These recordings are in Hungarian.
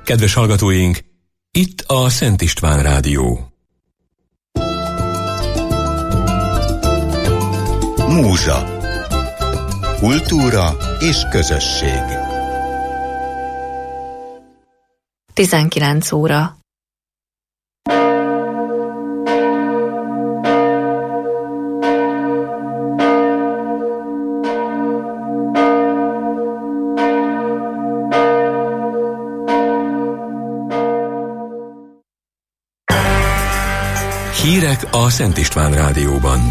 Kedves hallgatóink, itt a Szent István Rádió. Múzsa. Kultúra és közösség. 19 óra. Hírek a Szent István Rádióban.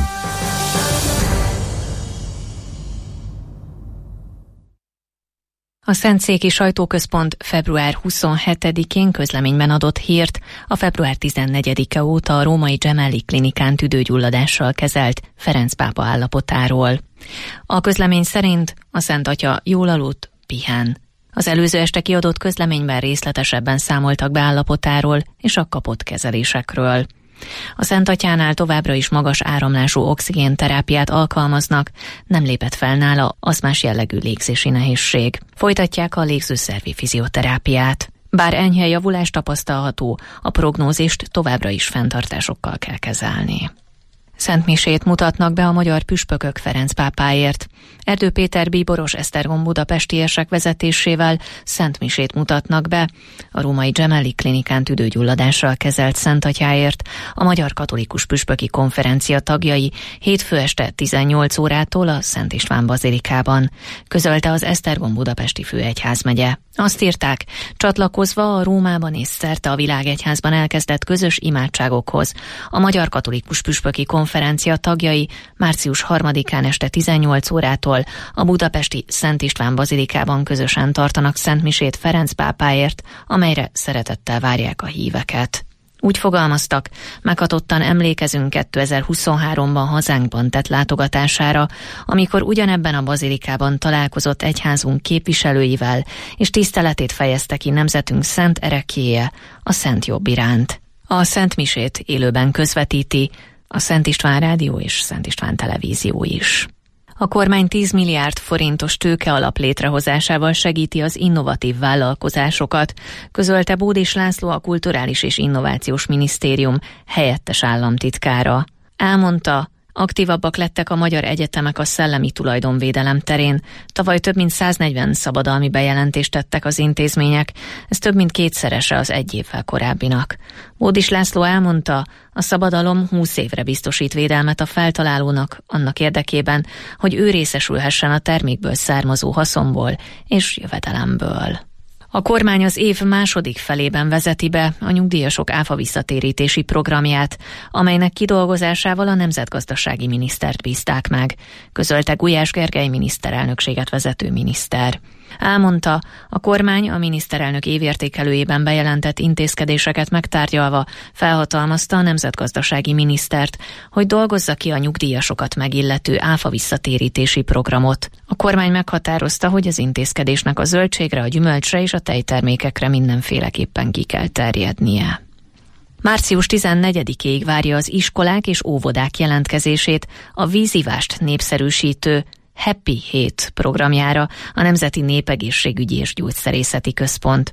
A Szentszéki Sajtóközpont február 27-én közleményben adott hírt a február 14-e óta a római Gemelli klinikán tüdőgyulladással kezelt Ferenc pápa állapotáról. A közlemény szerint a Szent Atya jól aludt, pihen. Az előző este kiadott közleményben részletesebben számoltak be állapotáról és a kapott kezelésekről. A Szent Atyánál továbbra is magas áramlású oxigénterápiát alkalmaznak, nem lépett fel nála aszmás jellegű légzési nehézség. Folytatják a légzőszervi fizioterápiát. Bár enyhe javulás tapasztalható, a prognózist továbbra is fenntartásokkal kell kezelni. Szentmisét mutatnak be a magyar püspökök Ferenc pápáért. Erdő Péter bíboros Esztergom budapestiesek vezetésével szentmisét mutatnak be a római Gemelli klinikán tüdőgyulladással kezelt Szent Atyáért. A Magyar Katolikus Püspöki Konferencia tagjai hétfő este 18 órától a Szent István bazilikában, közölte az Esztergom budapesti főegyházmegye. Azt írták, csatlakozva a Rómában és szerte a világegyházban elkezdett közös imádságokhoz, a Magyar Katolikus Püspöki Konferencia tagjai március 3-án este 18 órától a budapesti Szent István bazilikában közösen tartanak szentmisét Ferenc pápáért, amelyre szeretettel várják a híveket. Úgy fogalmaztak, meghatottan emlékezünk 2023-ban hazánkban tett látogatására, amikor ugyanebben a bazilikában találkozott egyházunk képviselőivel, és tiszteletét fejezte ki nemzetünk szent ereklyéje, a Szent Jobb iránt. A szentmisét élőben közvetíti a Szent István Rádió és Szent István Televízió is. A kormány 10 milliárd forintos tőkealap létrehozásával segíti az innovatív vállalkozásokat, közölte Bódis László, a Kulturális és Innovációs Minisztérium helyettes államtitkára. Elmondta, aktívabbak lettek a magyar egyetemek a szellemi tulajdonvédelem terén. Tavaly több mint 140 szabadalmi bejelentést tettek az intézmények, ez több mint kétszerese az egy évvel korábbinak. Bódis László elmondta, a szabadalom 20 évre biztosít védelmet a feltalálónak annak érdekében, hogy ő részesülhessen a termékből származó haszonból és jövedelemből. A kormány az év második felében vezeti be a nyugdíjasok áfa visszatérítési programját, amelynek kidolgozásával a nemzetgazdasági minisztert bízták meg, közölte Gulyás Gergely miniszterelnökséget vezető miniszter. Elmondta, a kormány a miniszterelnök évértékelőjében bejelentett intézkedéseket megtárgyalva felhatalmazta a nemzetgazdasági minisztert, hogy dolgozza ki a nyugdíjasokat megillető áfa visszatérítési programot. A kormány meghatározta, hogy az intézkedésnek a zöldségre, a gyümölcsre és a tejtermékekre mindenféleképpen ki kell terjednie. Március 14-ig várja az iskolák és óvodák jelentkezését a vízivást népszerűsítő Happy Hét programjára a Nemzeti Népegészségügyi és Gyógyszerészeti Központ.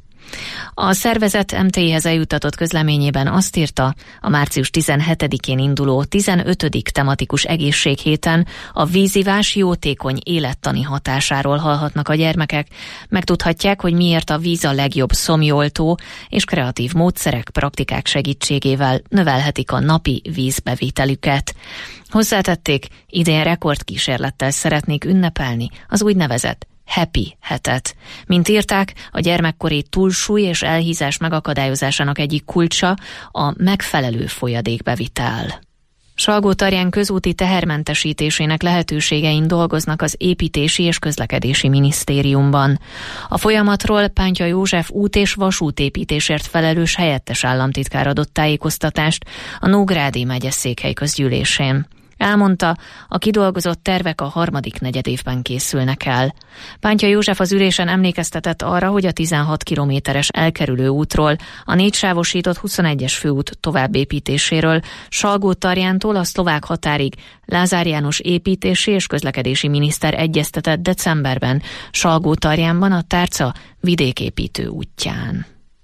A szervezet MTI-hez eljutatott közleményében azt írta, a március 17-én induló 15. tematikus egészséghéten a vízivás jótékony élettani hatásáról hallhatnak a gyermekek, megtudhatják, hogy miért a víz a legjobb szomjoltó, és kreatív módszerek, praktikák segítségével növelhetik a napi vízbevitelüket. Hozzátették, idén rekordkísérlettel szeretnék ünnepelni az úgynevezett Happy hetet. Mint írták, a gyermekkori túlsúly és elhízás megakadályozásának egyik kulcsa a megfelelő folyadékbevitel. Salgótarján közúti tehermentesítésének lehetőségein dolgoznak az Építési és Közlekedési Minisztériumban. A folyamatról Pántya József út- és vasútépítésért felelős helyettes államtitkár adott tájékoztatást a Nógrádi megyeszékhely közgyűlésén. Elmondta, a kidolgozott tervek a harmadik negyedévben készülnek el. Pántya József az ülésen emlékeztetett arra, hogy a 16 kilométeres elkerülő útról, a 4-sávosított 21-es főút továbbépítéséről Salgótarjántól a szlovák határig Lázár János építési és közlekedési miniszter egyeztetett decemberben Salgótarjánban a Tárca vidéképítő útján.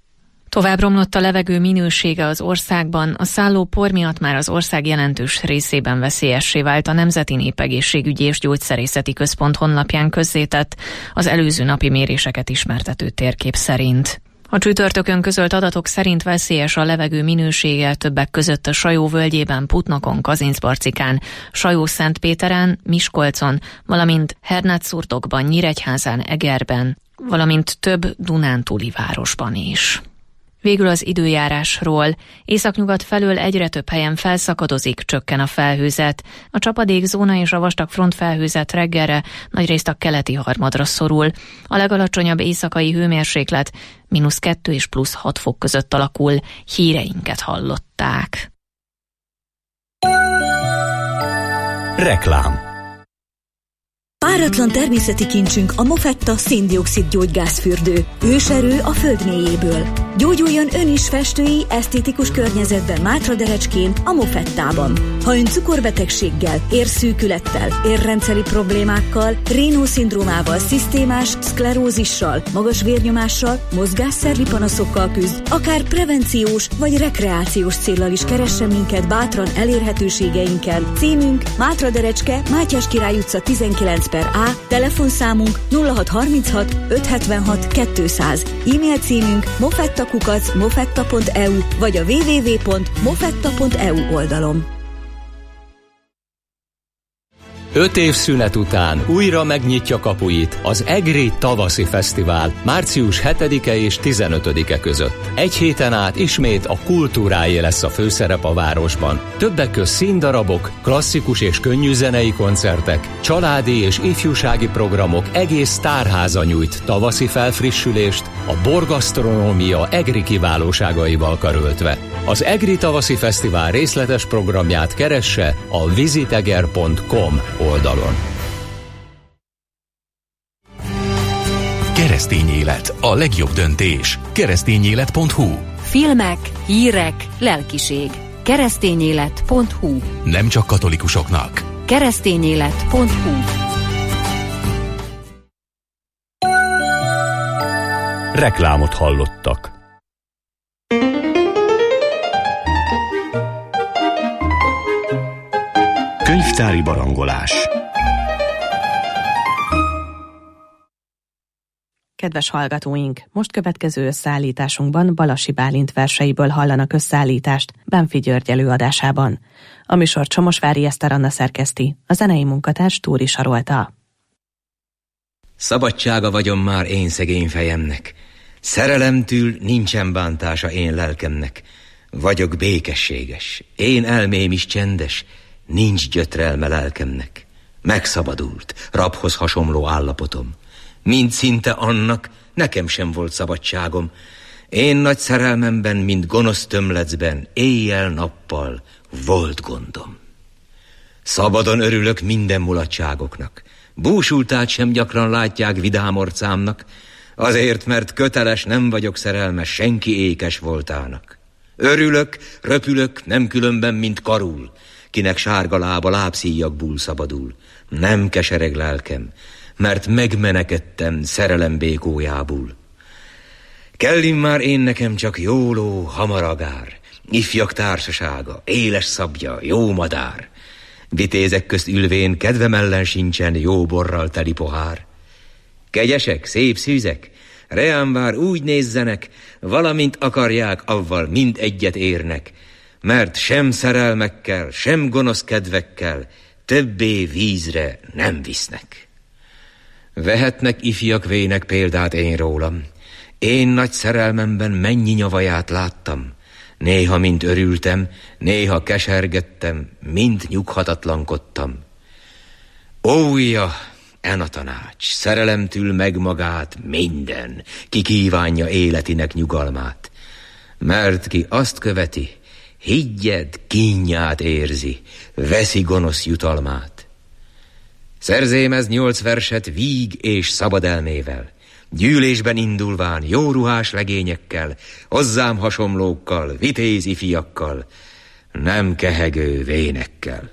Tovább romlott a levegő minősége az országban, a szálló por miatt már az ország jelentős részében veszélyessé vált a Nemzeti Népegészségügyi és Gyógyszerészeti Központ honlapján közzétett, az előző napi méréseket ismertető térkép szerint. A csütörtökön közölt adatok szerint veszélyes a levegő minősége többek között a Sajó völgyében, Putnokon, Kazincbarcikán, Sajó-Szentpéteren, Miskolcon, valamint Hernád-Szurdokban, Nyíregyházán, Egerben, valamint több dunántúli városban is. Végül az időjárásról. Északnyugat felől egyre több helyen felszakadozik, csökken a felhőzet. A csapadékzóna és a vastag frontfelhőzet reggelre nagyrészt a keleti harmadra szorul. A legalacsonyabb éjszakai hőmérséklet -2 és +6 fok között alakul. Híreinket hallották. Reklám. Páratlan természeti kincsünk a Mofetta szén-dioxid gyógygázfürdő. Őserő a föld mélyéből. Gyógyuljon ön is festői, esztétikus környezetben Mátraderecskén, a Mofettában. Ha ön cukorbetegséggel, érszűkülettel, érrendszeri problémákkal, Raynaud-szindrómával, szisztémás szklerózissal, magas vérnyomással, mozgásszervi panaszokkal küzd, akár prevenciós vagy rekreációs céllal is keressen minket bátran elérhetőségeinkkel. Címünk Mátraderecske, Mátyás Király utca 19/A, telefonszámunk 0636 576 200, e-mail címünk mofetta@mofetta.eu vagy a www.mofetta.eu oldalon. 5 év szünet után újra megnyitja kapuit az EGRI Tavaszi Fesztivál március 7-e és 15-e között. Egy héten át ismét a kultúráé lesz a főszerep a városban. Többek közt színdarabok, klasszikus és könnyű zenei koncertek, családi és ifjúsági programok, egész tárháza nyújt tavaszi felfrissülést, a borgasztronómia EGRI kiválóságaival karöltve. Az EGRI Tavaszi Fesztivál részletes programját keresse a visiteger.com oldalon. Keresztény élet, a legjobb döntés. Keresztényélet.hu. Filmek, hírek, lelkiség. Keresztényélet.hu. Nem csak katolikusoknak. Keresztényélet.hu. Reklámot hallottak. Könyvtári barangolás. Kedves hallgatóink, most következő összeállításunkban Balasi Bálint verseiből hallanak összeállítást Bánffy György előadásában. A műsor Csomosvári Eszter Anna szerkeszti, a zenei munkatárs Túri Sarolta. Szabadsága vagyom már én szegény fejemnek, szerelemtől nincsen bántása én lelkemnek. Vagyok békességes, én elmém is csendes, nincs gyötrelme lelkemnek. Megszabadult, rabhoz hasonló állapotom. Mind szinte annak, nekem sem volt szabadságom. Én nagy szerelmemben, mint gonosz tömlecben, éjjel-nappal volt gondom. Szabadon örülök minden mulatságoknak. Búsultát sem gyakran látják vidám orcámnak, azért, mert köteles nem vagyok szerelmes senki ékes voltának. Örülök, röpülök, nem különben, mint karul, kinek sárga lába lábszíjakból szabadul. Nem kesereg lelkem, mert megmenekedtem szerelem békójából. Kell immár én nekem csak jóló, hamaragár, ifjak társasága, éles szabja, jó madár. Vitézek közt ülvén kedvem ellen sincsen jó borral teli pohár. Kegyesek, szép szűzek, reám vár úgy nézzenek, valamint akarják, avval mind egyet érnek, mert sem szerelmekkel, sem gonosz kedvekkel többé vízre nem visznek. Vehetnek ifjak vének példát én rólam, én nagy szerelmemben mennyi nyavaját láttam, néha mint örültem, néha kesergettem, mint nyughatatlankodtam. Ója, en a tanács, szerelemtől meg magát minden, ki kívánja életinek nyugalmát. Mert ki azt követi, higgyed, kínját érzi, veszi gonosz jutalmát. Szerzém ez 8 verset víg és szabad elmével, gyűlésben indulván jó ruhás legényekkel, hozzám hasonlókkal, vitéz ifiakkal, nem kehegő vénekkel.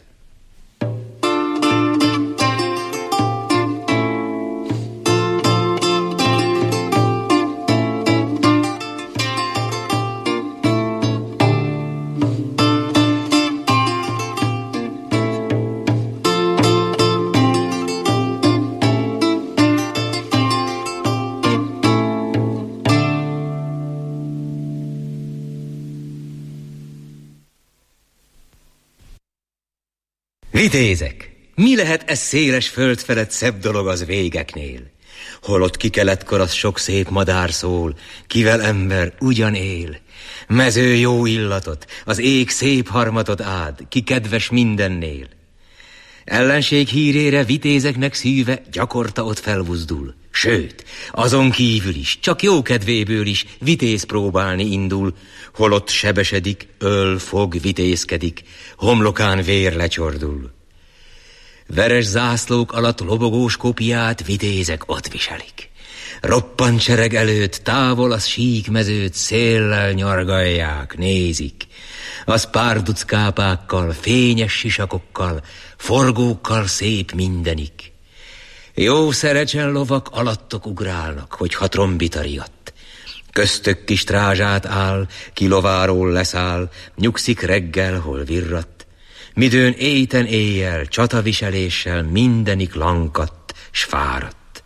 Vitézek, mi lehet ez széles föld felett szebb dolog az végeknél? Holott ki keletkor az sok szép madár szól, kivel ember ugyan él. Mező jó illatot, az ég szép harmatot ád, ki kedves mindennél. Ellenség hírére vitézeknek szíve gyakorta ott felbuzdul. Sőt, azon kívül is, csak jó kedvéből is vitéz próbálni indul. Holott sebesedik, öl, fog, vitézkedik, homlokán vér lecsordul. Veres zászlók alatt lobogós kopiát vitézek ott viselik. Roppant sereg előtt távol az sík mezőt széllel nyargalják, nézik. Az párduc kápákkal, fényes sisakokkal, forgókkal szép mindenik. Jó szerecsen lovak alattok ugrálnak, hogyha trombita riadt. Köztök kis trázsát áll, ki lováról leszáll, nyugszik reggel, hol virradt. Midőn éjten éjjel, csataviseléssel mindenik lankadt, s fáradt.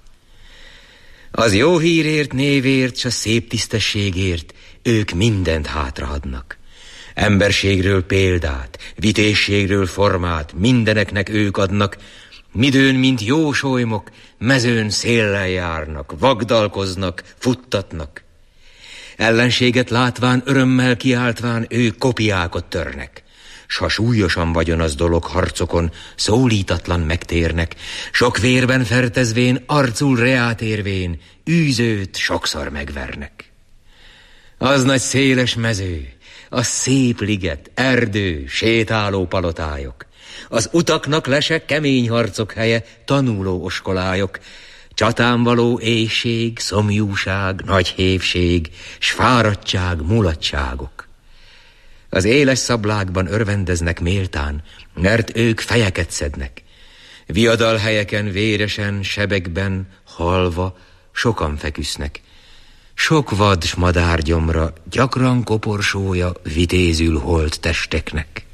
Az jó hírért, névért, s a szép tisztességért ők mindent hátraadnak. Emberségről példát, vitézségről formát mindeneknek ők adnak, midőn, mint jó solymok, mezőn széllel járnak, vagdalkoznak, futtatnak. Ellenséget látván, örömmel kiáltván, ők kopiákat törnek. S ha súlyosan vagyon az dolog harcokon, szólítatlan megtérnek, sok vérben fertezvén, arcul reát érvén, űzőt sokszor megvernek. Az nagy széles mező, az szép liget, erdő, sétáló palotályok, az utaknak lese kemény harcok helye, tanuló oskolályok, csatán való éhség, szomjúság, nagy hévség, s fáradtság, mulatságok. Az éles szablákban örvendeznek méltán, mert ők fejeket szednek. Viadalhelyeken, véresen, sebekben, halva, sokan feküsznek. Sok vad s madárgyomra gyakran koporsója vitézül holt testeknek.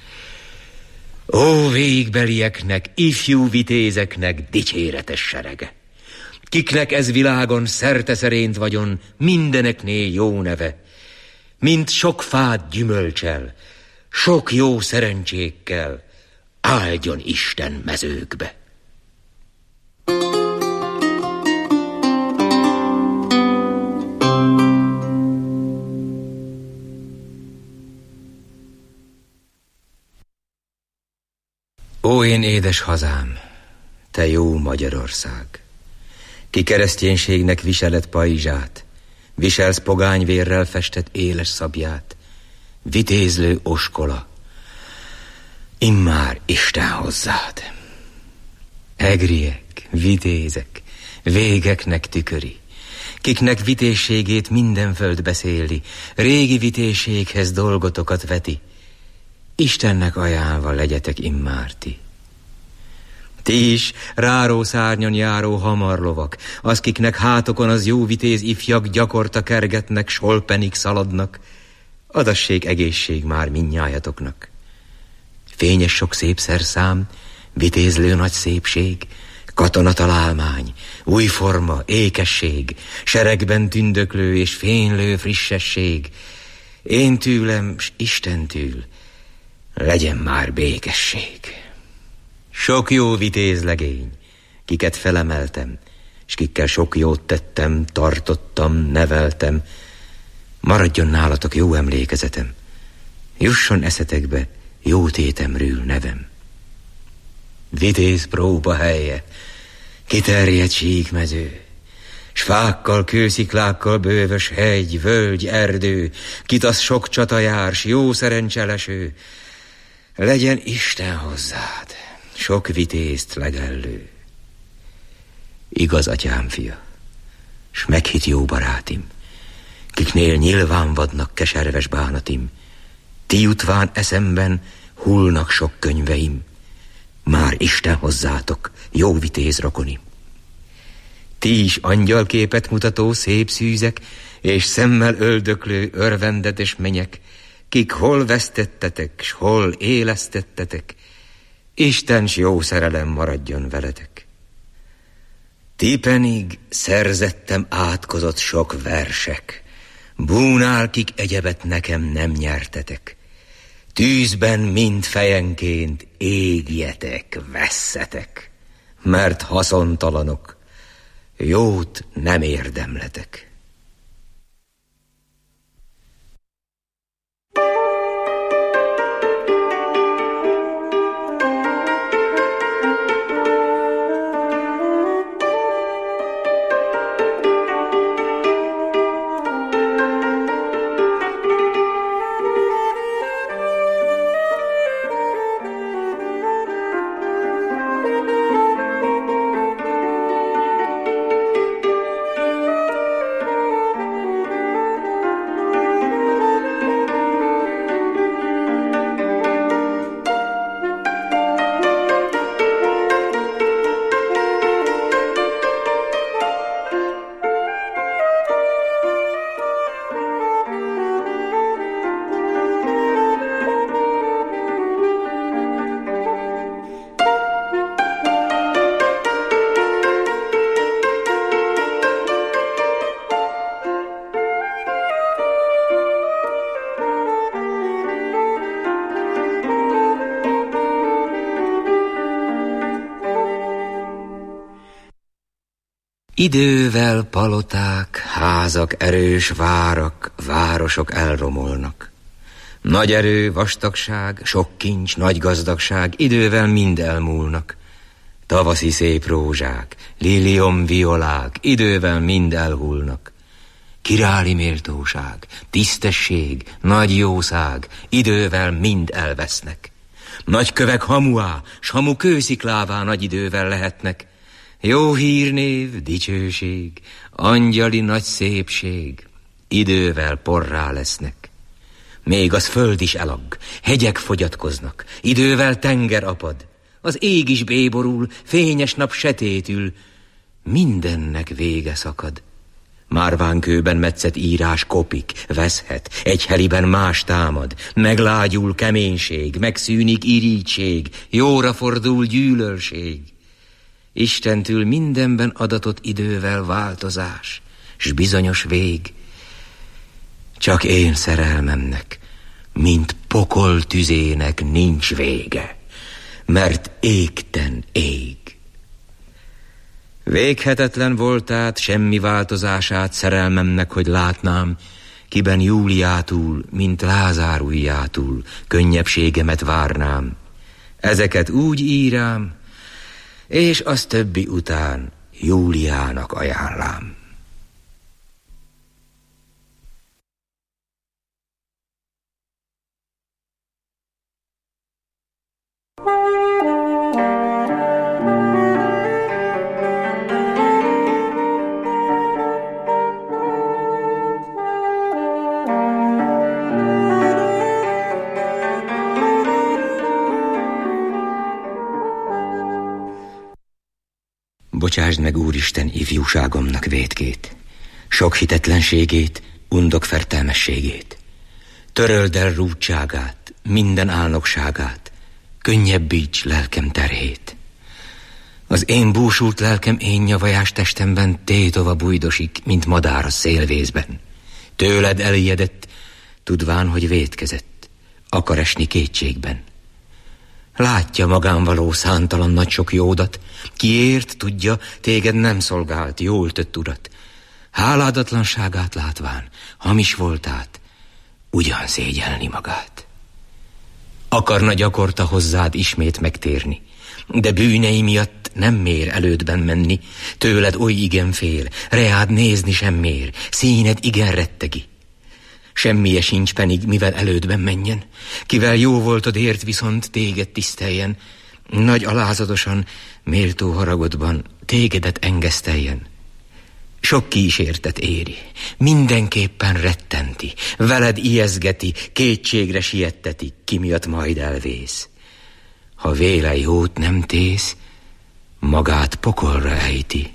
Ó, végbelieknek, ifjú vitézeknek dicséretes serege! Kiknek ez világon szerteszerént vagyon, mindeneknél jó neve, mint sok fát gyümölcsel, sok jó szerencsékkel, áldjon Isten mezőkbe! Ó, én édes hazám, te jó Magyarország! Ki kereszténységnek viseled pajzsát, viselsz pogányvérrel festett éles szabját, vitézlő oskola, immár Isten hozzád. Egriek, vitézek, végeknek tüköri, kiknek vitézségét minden föld beszéli, régi vitézséghez dolgotokat veti, Istennek ajánlva legyetek immár ti. Ti is, ráró szárnyon járó hamarlovak, az, kiknek hátokon az jó vitéz ifjak gyakorta kergetnek, s holpenig szaladnak, adassék egészség már mindnyájatoknak. Fényes sok szép szerszám, vitézlő nagy szépség, katonatalálmány, új forma, ékesség, seregben tündöklő és fénylő frissesség, én tűlem, s Isten tűl, legyen már békesség. Sok jó vitézlegény, kiket felemeltem, s kikkel sok jót tettem, tartottam, neveltem, maradjon nálatok jó emlékezetem, jusson eszetekbe jó tétemrül nevem. Vitéz próba helye, kiterjedt síkmező, s fákkal, kősziklákkal bővös hegy, völgy, erdő, kit az sok csata jár, s jó szerencseleső, legyen Isten hozzád, sok vitézt legellő. Igaz, atyám fia, s meghitt jó barátim, kiknél nyilván vadnak keserves bánatim, ti jutván eszemben hullnak sok könyveim, már Isten hozzátok, jó vitéz rokonim. Ti is angyalképet mutató szép szűzek, és szemmel öldöklő örvendetes menyek, kik hol vesztettetek, s hol élesztettetek, Isten s jó szerelem maradjon veletek. Ti pedig szerzettem átkozott sok versek, búnál, kik egyebet nekem nem nyertetek. Tűzben mind fejenként égjetek, vesszetek, mert haszontalanok, jót nem érdemletek. Idővel paloták, házak, erős várak, városok elromolnak. Nagy erő, vastagság, sok kincs, nagy gazdagság idővel mind elmúlnak. Tavaszi szép rózsák, liliom, violák idővel mind elhullnak. Királyi méltóság, tisztesség, nagy jószág idővel mind elvesznek. Nagy kövek hamuá, s hamu kősziklává nagy idővel lehetnek. Jó hírnév, dicsőség, angyali nagy szépség idővel porrá lesznek. Még az föld is elag, hegyek fogyatkoznak, idővel tenger apad, az ég is béborul, fényes nap setétül, mindennek vége szakad. Márvánkőben metszett írás kopik, veszhet, egy heliben más támad, meglágyul keménység, megszűnik irigység, jóra fordul gyűlölség. Istentől mindenben adatott idővel változás, s bizonyos vég. Csak én szerelmemnek, mint pokol tüzének nincs vége, mert égten ég. Véghetetlen volt át semmi változását szerelmemnek, hogy látnám, kiben Júliától, mint Lázár ujjától könnyebbségemet várnám. Ezeket úgy írám, és az többi után Júliának ajánlám. Bocsásd meg, Úristen, ifjúságomnak vétkét, sok hitetlenségét, undok fertelmességét. Töröld el rúdságát, minden álnokságát, könnyebbíts lelkem terhét. Az én búsult lelkem én nyavajás testemben tétova bújdosik, mint madár a szélvészben. Tőled elijedett, tudván, hogy vétkezett, akar esni kétségben. Látja magán való szántalan nagy sok jódat, kiért, tudja, téged nem szolgált, jól tett urat. Háládatlanságát látván, hamis voltát, ugyan szégyelni magát. Akarna gyakorta hozzád ismét megtérni, de bűnei miatt nem mér elődben menni, tőled oly igen fél, reád nézni sem mér, színed igen rettegi. Semmije sincs pedig, mivel elődben menjen, kivel jó voltod ért, viszont téged tiszteljen, nagy alázatosan, méltó haragodban tégedet engeszteljen. Sok kísértet éri, mindenképpen rettenti, veled ijeszgeti, kétségre sietteti, ki miatt majd elvész. Ha véle jót nem tész, magát pokolra ejti.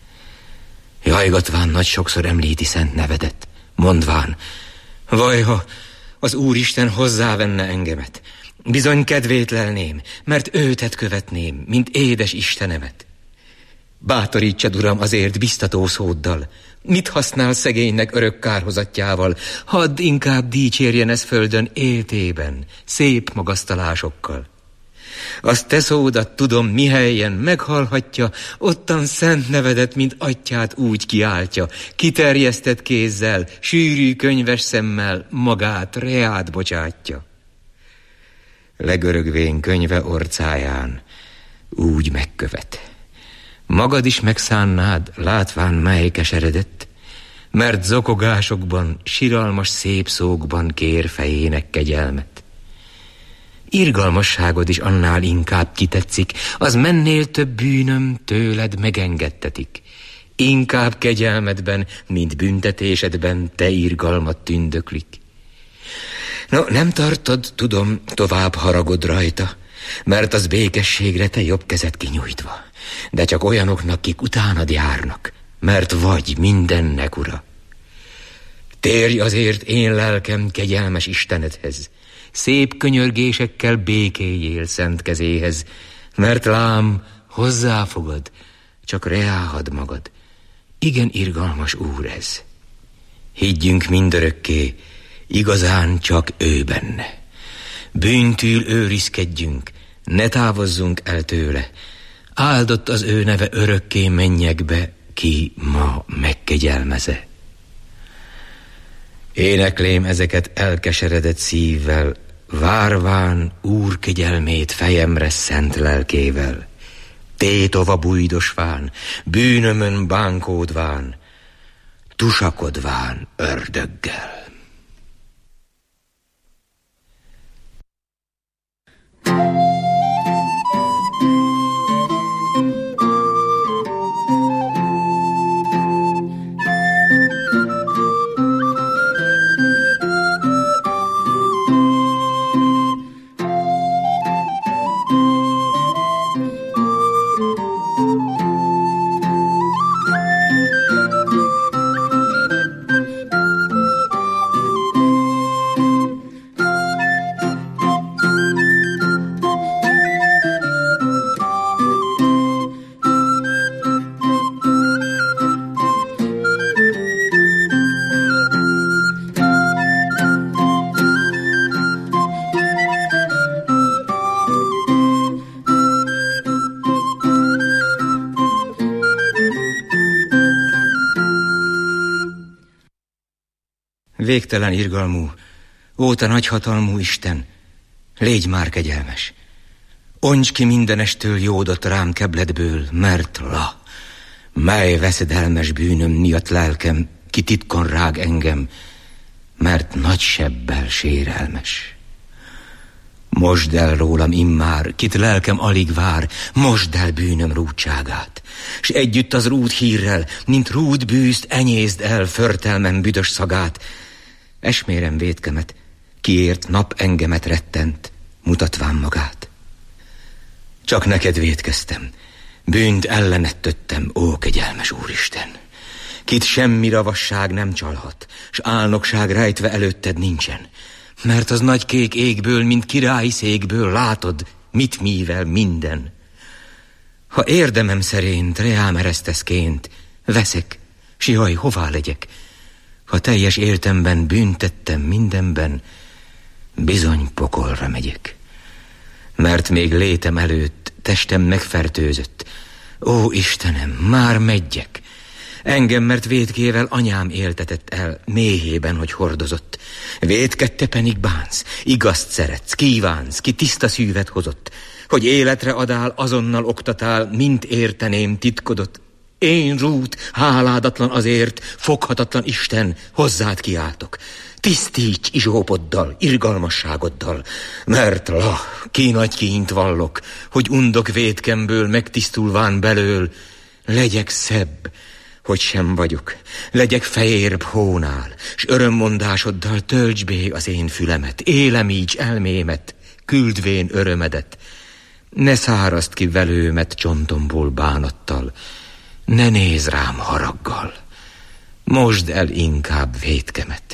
Jajgatván nagy sokszor említi szent nevedet, mondván, vajha az Úristen hozzávenne engemet, bizony kedvét lelném, mert őtet követném, mint édes Istenemet. Bátorítsad, Uram, azért biztató szóddal, Mit használ szegénynek örök kárhozatjával? Hadd inkább dicsérjen ez földön éltében, szép magasztalásokkal. Azt te szódat tudom, mihelyen meghallhatja, ottan szent nevedet, mint atyát úgy kiáltja, kiterjesztett kézzel, sűrű könyves szemmel magát reát bocsátja. Legörögvén könyve orcáján úgy megkövet. Magad is megszánnád, látván mely keseredett, mert zokogásokban, siralmas szép szókban kér fejének kegyelmet. Irgalmasságod is annál inkább kitetszik, az mennél több bűnöm tőled megengedtetik. Inkább kegyelmedben, mint büntetésedben te irgalmat tündöklik. No, nem tartod, tudom, tovább haragod rajta, mert az békességre te jobb kezed kinyújtva, de csak olyanoknak, kik utánad járnak, mert vagy mindennek ura. Térj azért én lelkem kegyelmes Istenedhez, szép könyörgésekkel békéljél szent kezéhez, mert lám, hozzáfogad, csak reáhad magad. Igen irgalmas Úr ez. Higgyünk mindörökké, igazán csak ő benne. Bűntől őrizkedjünk, ne távozzunk el tőle. Áldott az ő neve örökké mennyekbe, ki ma megkegyelmeze. Éneklém ezeket elkeseredett szívvel, várván Úr kegyelmét fejemre szent lelkével. Tétova bújdosván, bűnömön bánkódván, tusakodván ördöggel. Végtelen irgalmú, ó te nagyhatalmú Isten, légy már kegyelmes. Onts ki mindenestől jódot rám kebledből, mert mely veszedelmes bűnöm miatt lelkem, ki titkon rág engem, mert nagy sebbel sérelmes. Mosd el rólam immár, kit lelkem alig vár, mosd el bűnöm rúdságát, s együtt az rúd hírrel, mint rúd bűzt enyészd el förtelmem büdös szagát. Esmérem vétkemet, kiért nap engemet rettent, mutatván magát. Csak neked vétkeztem, bűnt ellened töttem, ó kegyelmes Úristen. Kit semmi ravasság nem csalhat, s álnokság rejtve előtted nincsen, mert az nagy kék égből, mint királyi székből látod, mit mível minden. Ha érdemem szerint reám ereszteszként, veszek, s jaj, hová legyek? Ha teljes értemben bűntettem mindenben, bizony pokolra megyek. Mert még létem előtt testem megfertőzött. Ó Istenem, már megyek. Engem, mert vétkével anyám éltetett el, méhében, hogy hordozott. Vétkedte pedig bánsz, igazt szeretsz, kívánsz, ki tiszta szívet hozott, hogy életre adál, azonnal oktatál, mint érteném titkodot. Én Rút, háládatlan azért, foghatatlan Isten, hozzád kiáltok. Tisztíts izsópoddal, irgalmasságoddal, mert ki nagy kínt vallok, hogy undok vétkemből megtisztulván belől, legyek szebb, hogy sem vagyok, legyek fejérbb hónál, s örömmondásoddal töltsd bé az én fülemet, élemíts elmémet, küldvén örömedet, ne szárazd ki velőmet csontomból bánattal, ne nézz rám haraggal, mosd el inkább vétkemet.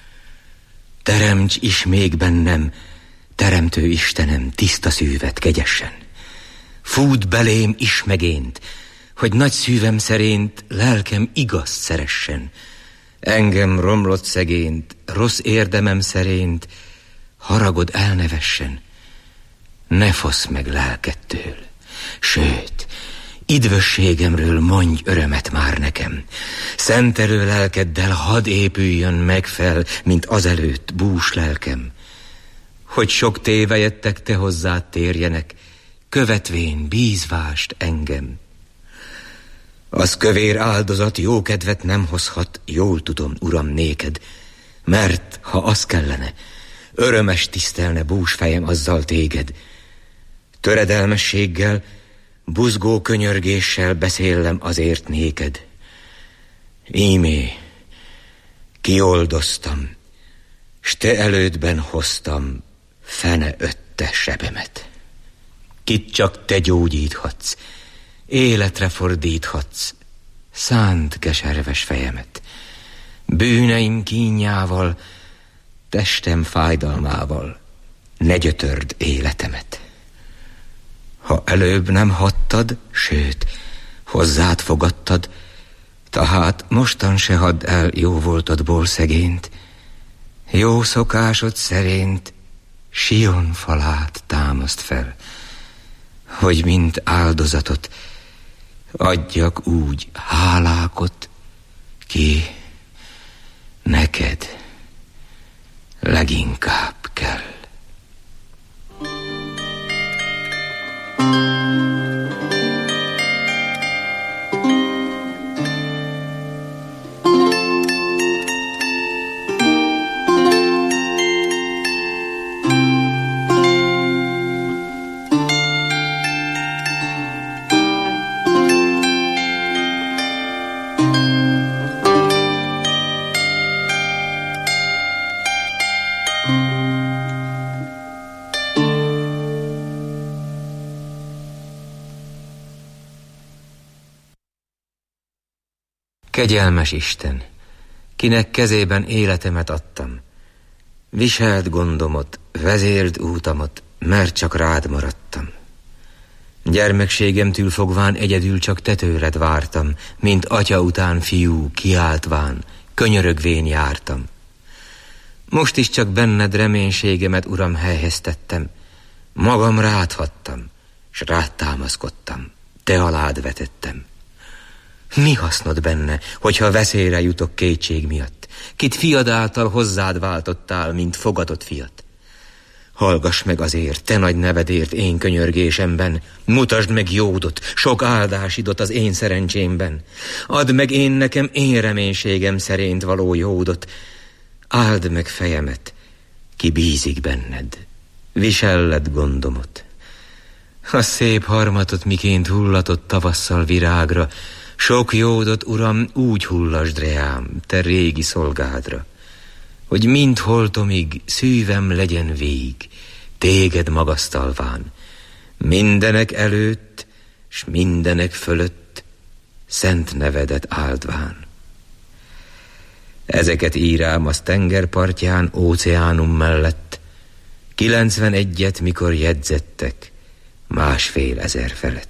Teremts is még bennem, teremtő Istenem, tiszta szívet kegyesen. Fúdd belém is megént, hogy nagy szívem szerint lelkem igaz szeressen. Engem romlott szegényt, rossz érdemem szerint haragod elnevessen. Ne fosz meg lelkedtől, sőt, idvösségemről mondj örömet már nekem. Szentelő lelkeddel hadd épüljön meg fel, mint azelőtt bús lelkem. Hogy sok tévejettek te hozzád térjenek, követvén bízvást engem. Az kövér áldozat jó kedvet nem hozhat, jól tudom, Uram, néked, mert ha az kellene, örömes tisztelne búsfejem azzal téged. Töredelmességgel, buzgó könyörgéssel beszélem azért néked. Ímé, kioldoztam, s te elődben hoztam fene ötte sebemet. Kit csak te gyógyíthatsz, életre fordíthatsz szánt keserves fejemet. Bűneim kínjával, testem fájdalmával ne gyötörd életemet. Ha előbb nem hattad, sőt, hozzád fogadtad, tehát mostan se hadd el jó voltadból szegényt. Jó szokásod szerint Sion falát támaszt fel, hogy mint áldozatot adjak úgy hálákot, ki neked leginkább kell. Kegyelmes Isten, kinek kezében életemet adtam, viselt gondomot, vezérd útamat, mert csak rád maradtam. Gyermekségemtől fogván egyedül csak te tőled vártam, mint atya után fiú kiáltván, könyörögvén jártam. Most is csak benned reménységemet, Uram, helyhez tettem, magam rád hattam, s rád támaszkodtam, te alád vetettem. Mi hasznod benne, hogyha veszélyre jutok kétség miatt? Kit fiad által hozzád váltottál, mint fogadott fiat? Hallgass meg azért, te nagy nevedért én könyörgésemben, mutasd meg jódot, sok áldásidot az én szerencsémben. Add meg én nekem én reménységem szerint való jódot, áld meg fejemet, ki bízik benned, viselled gondomot. A szép harmatot miként hullatott tavasszal virágra, sok jódot, Uram, úgy hullasd reám, te régi szolgádra, hogy mind holtomig szívem legyen vég, téged magasztalván, mindenek előtt, s mindenek fölött, szent nevedet áldván. Ezeket írám az tengerpartján, óceánum mellett, 91-et, mikor jegyzettek, 1500 felett.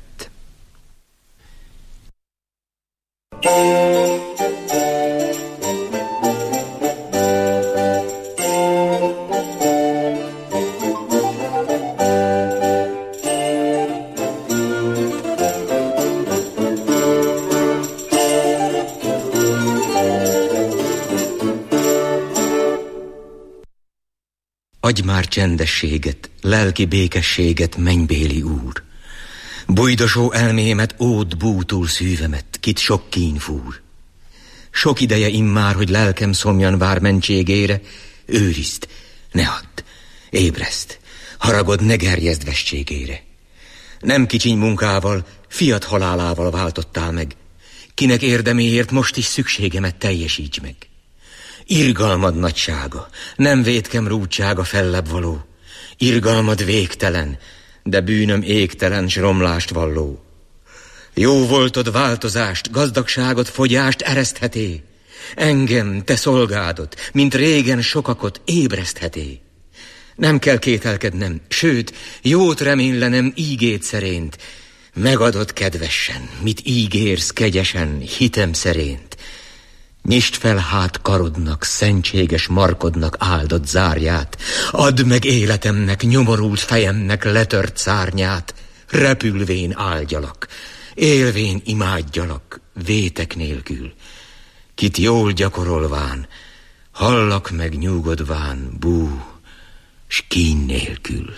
Adj már csendességet, lelki békességet, mennybéli úr. Bujdosó elmémet, ód bútul szívemet, kit sok kín fúr. Sok ideje immár, hogy lelkem szomjan vár mentségére, őrizd, ne add, ébreszt, haragod ne gerjezd vességére. Nem kicsiny munkával, fiat halálával váltottál meg, kinek érdeméért most is szükségemet teljesíts meg. Irgalmad nagysága, nem vétkem rúdsága fellebb való, irgalmad végtelen, de bűnöm égtelen, s romlást valló. Jó voltod változást, gazdagságot, fogyást eresztheté, engem, te szolgádot, mint régen sokakot ébresztheté. Nem kell kételkednem, sőt, jót reménylenem ígéd szerint, Megadod kedvesen, mit ígérsz kegyesen, hitem szerint. Nyisd fel hát karodnak, szentséges markodnak áldott zárját. Add meg életemnek, nyomorult fejemnek letört szárnyát. Repülvén áldjalak, élvén imádjalak, vétek nélkül. Kit jól gyakorolván, hallak meg nyugodván, bú, s kín nélkül.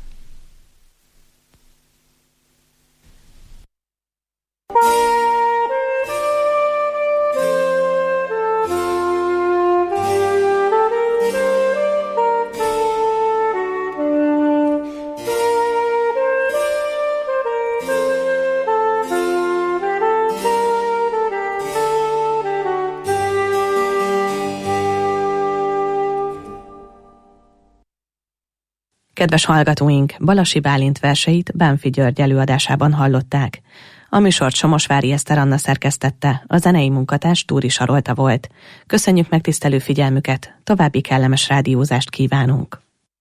Kedves hallgatóink, Balasi Bálint verseit Bánffy György előadásában hallották. A műsort Somosvári Eszter Anna szerkesztette, a zenei munkatárs Túri Sarolta volt. Köszönjük megtisztelő figyelmüket, további kellemes rádiózást kívánunk.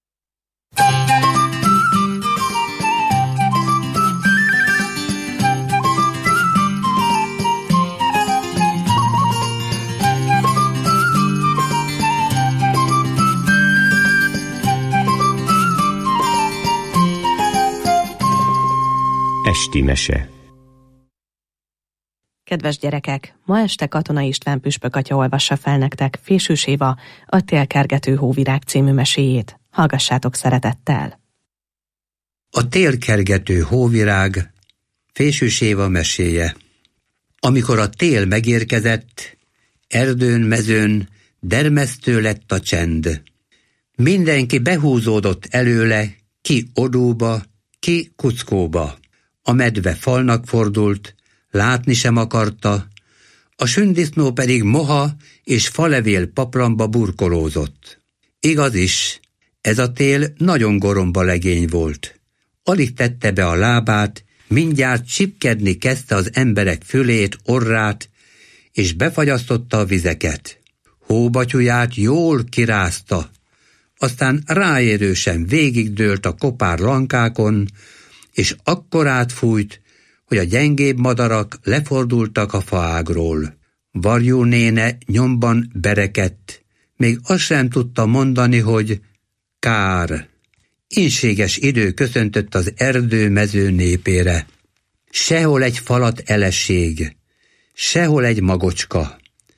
Esti mese. Kedves gyerekek, ma este Katona István püspök atya olvassa fel nektek Fésűs Éva, a Télkergető hóvirág című meséjét. Hallgassátok szeretettel! A Télkergető hóvirág, Fésűs Éva meséje. Amikor a tél megérkezett, erdőn, mezőn dermesztő lett a csend. Mindenki behúzódott előle, ki odóba, ki kuckóba. A medve falnak fordult, látni sem akarta, a sündisznó pedig moha és falevél paplamba burkolózott. Igaz is, ez a tél nagyon goromba legény volt. Alig tette be a lábát, mindjárt csipkedni kezdte az emberek fülét, orrát, és befagyasztotta a vizeket. Hóbatyuját jól kirázta, aztán ráérősen végigdőlt a kopár lankákon, és akkorát fújt, hogy a gyengébb madarak lefordultak a faágról. Varjú néne nyomban berekedt, még azt sem tudta mondani, hogy kár. Ínséges idő köszöntött az erdő mező népére. Sehol egy falat elesség, sehol egy magocska.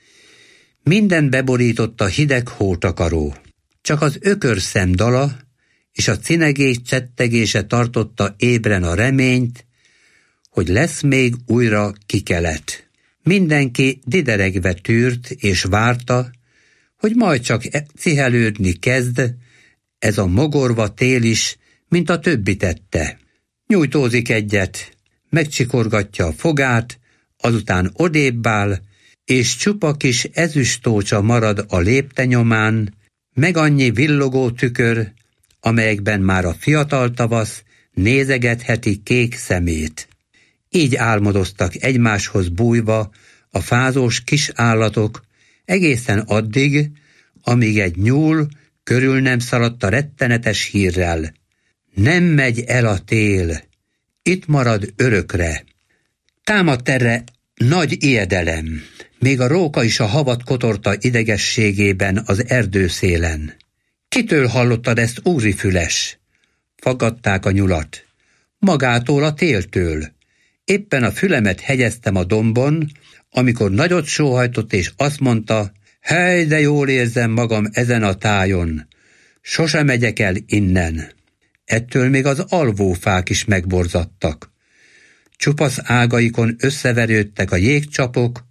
Minden beborította hideg hótakaró. Csak az ökörszem dala és a cinegés csettegése tartotta ébren a reményt, hogy lesz még újra kikelet. Mindenki dideregve tűrt és várta, hogy majd csak cihelődni kezd, ez a mogorva tél is, mint a többi tette. Nyújtózik egyet, megcsikorgatja a fogát, azután odébb áll, és csupa kis ezüstócsa marad a léptenyomán, meg annyi villogó tükör, amelyekben már a fiatal tavasz nézegetheti kék szemét. Így álmodoztak egymáshoz bújva a fázós kis állatok, egészen addig, amíg egy nyúl körül nem szaladt a rettenetes hírrel. Nem megy el a tél, itt marad örökre. Támadt erre nagy ijedelem, még a róka is a havat kotorta idegességében az erdőszélen. Kitől hallottad ezt, úrifüles? Faggatták a nyulat. Magától, a téltől. Éppen a fülemet hegyeztem a dombon, amikor nagyot sóhajtott és azt mondta, hely, de jól érzem magam ezen a tájon. Sosem megyek el innen. Ettől még az alvófák is megborzadtak. Csupasz ágaikon összeverődtek a jégcsapok,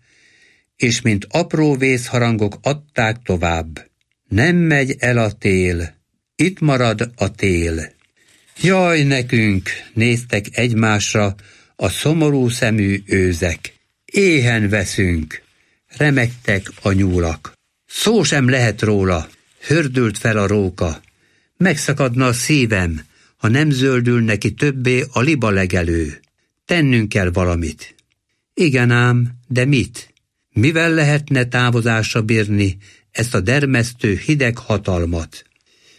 és mint apró vészharangok adták tovább. Nem megy el a tél, itt marad a tél. Jaj nekünk, néztek egymásra a szomorú szemű őzek. Éhen veszünk, remegtek a nyúlak. Szó sem lehet róla, hördült fel a róka. Megszakadna a szívem, ha nem zöldül neki többé a libalegelő. Tennünk kell valamit. Igen ám, de mit? Mivel lehetne távozásra bírni ezt a dermesztő hideg hatalmat?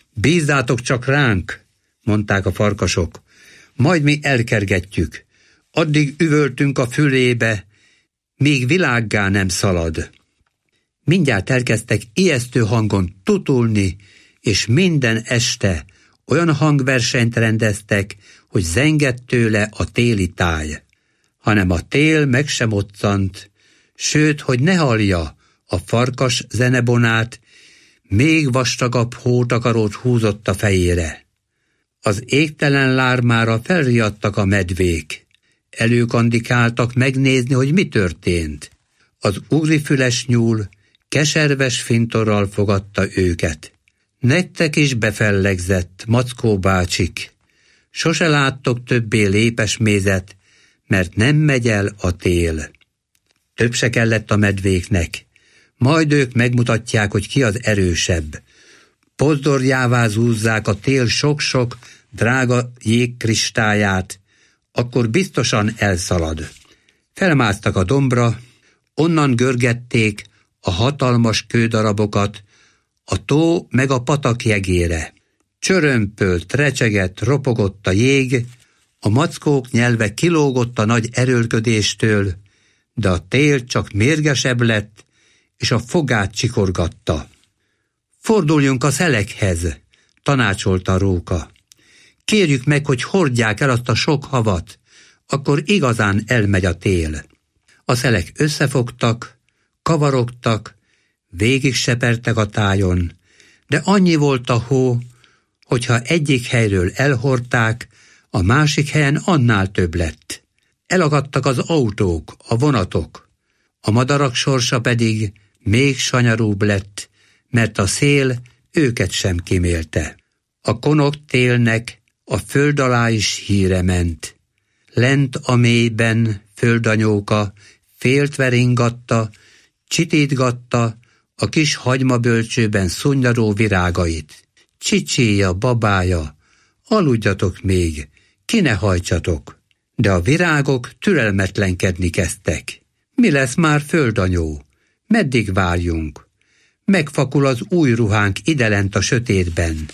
Bízzátok csak ránk, mondták a farkasok, majd mi elkergetjük. addig üvöltünk a fülébe, még világgá nem szalad. Mindjárt elkezdtek ijesztő hangon tutulni, és minden este olyan hangversenyt rendeztek, hogy zengett tőle a téli táj. Hanem a tél meg sem moccant, sőt, hogy ne hallja a farkas zenebonát, még vastagabb hótakarót húzott a fejére. Az égtelen lármára felriadtak a medvék. Előkandikáltak megnézni, hogy mi történt. Az ugrifüles nyúl keserves fintorral fogadta őket. Nektek is befellegzett, Mackó bácsik. Sose láttok többé lépesmézet, mert nem megy el a tél. Több se kellett a medvéknek. Majd ők megmutatják, hogy ki az erősebb. Pozdorjává zúzzák a tél sok-sok drága jégkristályát, akkor biztosan elszalad. Felmásztak a dombra, onnan görgették a hatalmas kődarabokat a tó meg a patak jegére. Csörömpölt, recsegett, ropogott a jég, a mackók nyelve kilógott a nagy erőlködéstől, de a tél csak mérgesebb lett, és a fogát csikorgatta. Forduljunk a szelekhez, tanácsolta a róka. Kérjük meg, hogy hordják el azt a sok havat, akkor igazán elmegy a tél. A szelek összefogtak, kavarogtak, végig sepertek a tájon, de annyi volt a hó, hogyha egyik helyről elhordták, a másik helyen annál több lett. Elakadtak az autók, a vonatok, a madarak sorsa pedig még sanyarúbb lett, mert a szél őket sem kímélte. A konok télnek a föld alá is híre ment. Lent a mélyben földanyóka féltve ringatta, csitítgatta a kis hagymabölcsőben szunnyadó virágait. Csicséja, babája, aludjatok még, ki ne hajtsatok. De a virágok türelmetlenkedni kezdtek. Mi lesz már földanyó? Meddig várjunk? Megfakul az új ruhánk idelent a sötétben.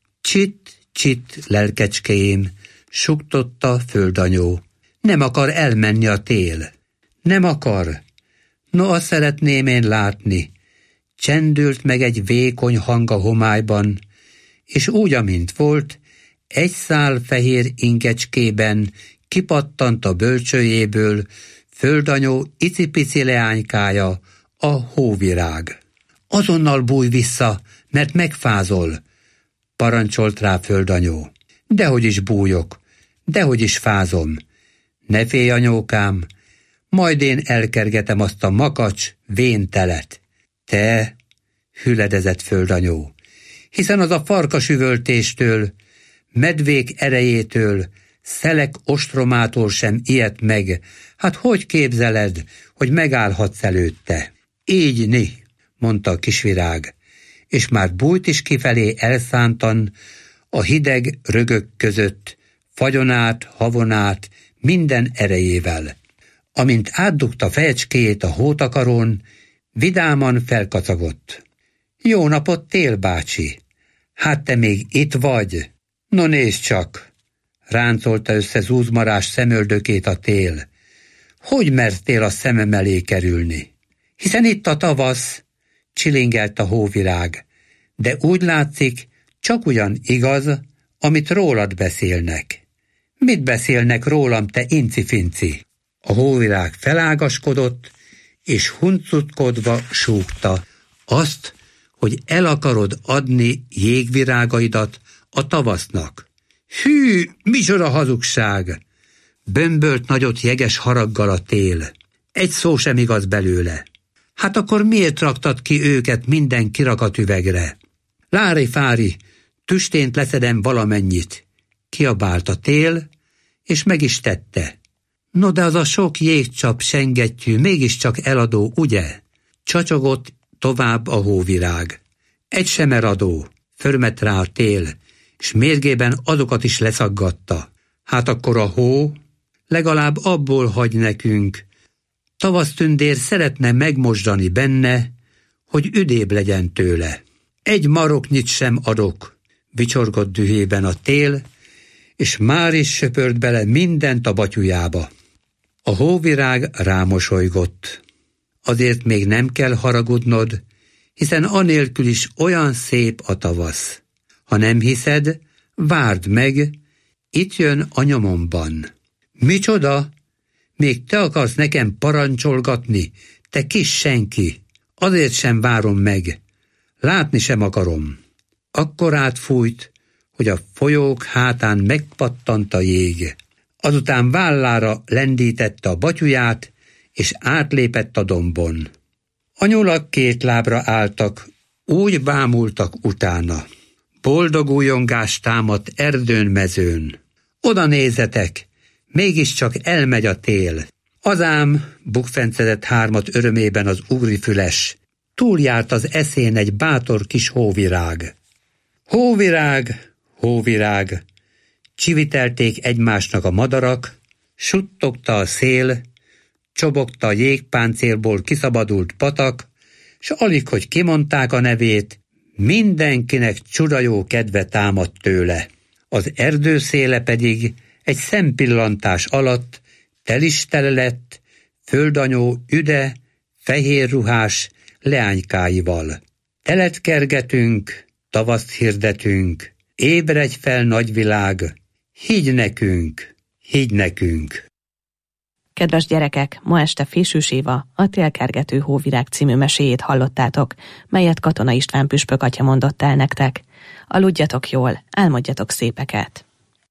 Csit, csit, lelkecskéim, suktotta földanyó. Nem akar elmenni a tél. Nem akar. No, azt szeretném én látni. Csendült meg egy vékony hang a homályban, és úgy, amint volt, egy szál fehér ingecskében kipattant a bölcsőjéből földanyó icipici leánykája, a hóvirág. Azonnal bújj vissza, mert megfázol, parancsolt rá földanyó. Dehogy is bújok, dehogy is fázom. Ne félj, anyókám, majd én elkergetem azt a makacs, vén telet. Te, hüledezett földanyó, hiszen az a farkas üvöltéstől, medvék erejétől, szelek ostromától sem ijedt meg. Hát hogy képzeled, hogy megállhatsz előtte? Így ni, mondta a kisvirág, és már bújt is kifelé elszántan, a hideg rögök között, fagyonát, havonát, minden erejével. Amint átdugta fejecskéjét a hótakarón, vidáman felkacagott. Jó napot, Tél bácsi! Hát te még itt vagy? No nézd csak! Ráncolta össze zúzmarás szemöldökét a Tél. Hogy mertél a szemem elé kerülni? Hiszen itt a tavasz, csilingelt a hóvirág, de úgy látszik, csak ugyan igaz, amit rólad beszélnek. Mit beszélnek rólam, te incifinci? A hóvirág felágaskodott, és huncutkodva súgta azt, hogy el akarod adni jégvirágaidat a tavasznak. Hű, micsoda hazugság! Bömbölt nagyot jeges haraggal a Tél. Egy szó sem igaz belőle. Hát akkor miért raktad ki őket minden kirakatüvegre? Lári-fári, tüstént leszedem valamennyit. Kiabált a Tél, és meg is tette. No de az a sok jégcsap sengettyű mégiscsak eladó, ugye? Csacsogott tovább a hóvirág. Egy sem eladó, förmet rá a Tél, és mérgében azokat is leszaggatta. Hát akkor a hó legalább abból hagy nekünk. Tavasztündér szeretne megmosdani benne, hogy üdébb legyen tőle. Egy maroknyit sem adok, vicsorgott dühében a Tél, és már is söpört bele mindent a batyujába. A hóvirág rámosolygott. Azért még nem kell haragudnod, hiszen anélkül is olyan szép a tavasz. Ha nem hiszed, várd meg, itt jön a nyomomban. Micsoda? Még te akarsz nekem parancsolgatni, te kis senki? Azért sem várom meg. Látni sem akarom. Akkor átfújt, hogy a folyók hátán megpattant a jég. Azután vállára lendítette a batyuját, és átlépett a dombon. A nyulak két lábra álltak, úgy bámultak utána. Boldog újongás támadt erdőn-mezőn. Oda nézzetek, mégiscsak elmegy a tél. Azám, bukfencedett hármat örömében az ugrifüles. Túljárt az eszén egy bátor kis hóvirág. Hóvirág, hóvirág, csivitelték egymásnak a madarak, suttogta a szél, csobogta a jégpáncélból kiszabadult patak, s alig, hogy kimondták a nevét, mindenkinek csudajó kedve támadt tőle. Az erdőszéle pedig egy szempillantás alatt telistele lett földanyó üde, fehér ruhás leánykáival. Telet kergetünk, tavaszt hirdetünk, ébredj fel, nagyvilág, higgy nekünk, higgy nekünk. Kedves gyerekek, ma este Fésűs Éva, a Télkergető hóvirág című meséjét hallottátok, melyet Katona István püspök atya mondott el nektek. Aludjatok jól, álmodjatok szépeket!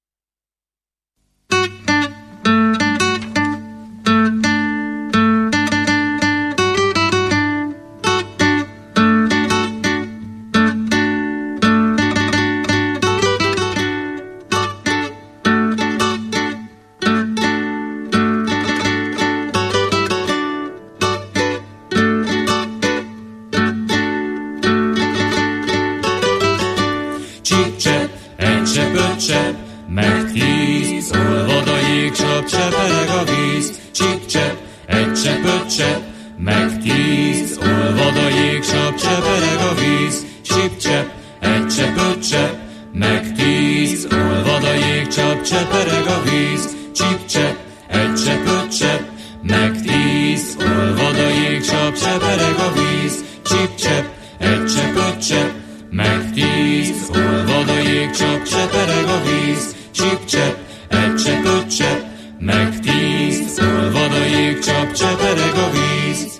Meg 10, olvad a jégcsap, csepereg a víz. Csip-csep, egy csepp, öt csepp, meg 10, olvad a jégcsap, csepereg a víz. Csip-csep, egy csepp, öt csepp, meg 10, olvad a jégcsap, csepereg a víz. Csip-csep, egy csepp, öt csepp, meg 10, olvad a jégcsap, csepereg a víz. Csip-csep, egy csepp, öt csepp, meg 10, olvad a jégcsap, csepereg a víz. Csip-csep, egy csepp, öt csepp, meg 10, olvad a jégcsap, csepereg a víz.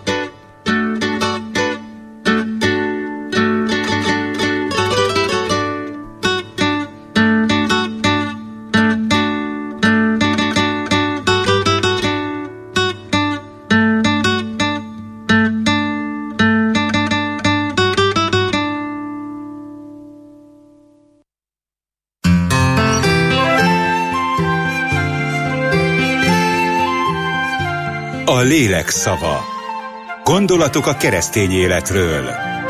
A lélek szava. Gondolatok a keresztény életről.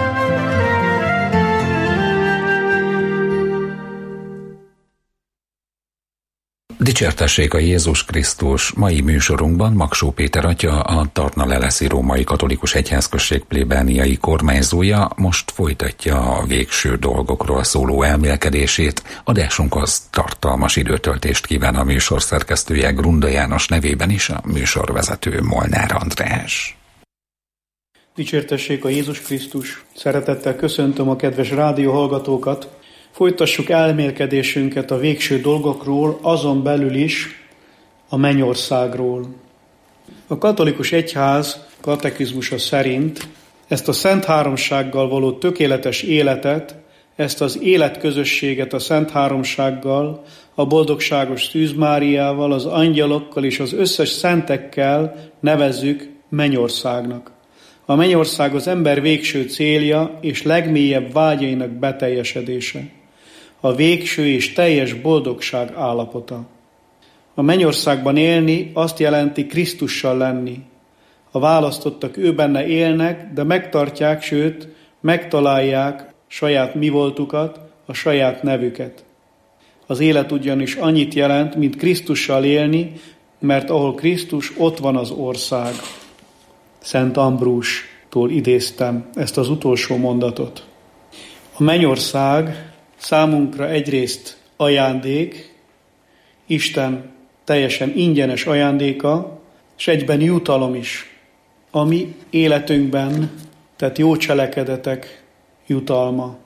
Dicsértessék a Jézus Krisztus! Mai műsorunkban Magsó Péter atya, a Tarna-Leleszi Római Katolikus Egyházközség plébániai kormányzója most folytatja a végső dolgokról szóló elmélkedését. Adásunkhoz tartalmas időtöltést kíván a műsor szerkesztője Grunda János nevében is, a műsorvezető Molnár András. Dicsértessék a Jézus Krisztus! Szeretettel köszöntöm a kedves rádióhallgatókat! Folytassuk elmélkedésünket a végső dolgokról, azon belül is a mennyországról. A katolikus egyház katekizmusa szerint ezt a Szent Háromsággal való tökéletes életet, ezt az életközösséget a Szent Háromsággal, a boldogságos Szűz Máriával, az angyalokkal és az összes szentekkel nevezzük mennyországnak. A mennyország az ember végső célja és legmélyebb vágyainak beteljesedése. A végső és teljes boldogság állapota. A mennyországban élni azt jelenti Krisztussal lenni. A választottak ő benne élnek, de megtartják, sőt, megtalálják saját mi voltukat, a saját nevüket. Az élet ugyanis annyit jelent, mint Krisztussal élni, mert ahol Krisztus, ott van az ország. Szent Ambrústól idéztem ezt az utolsó mondatot. A mennyország számunkra egyrészt ajándék, Isten teljesen ingyenes ajándéka, és egyben jutalom is. A mi életünkben, tehát jó cselekedetek jutalma.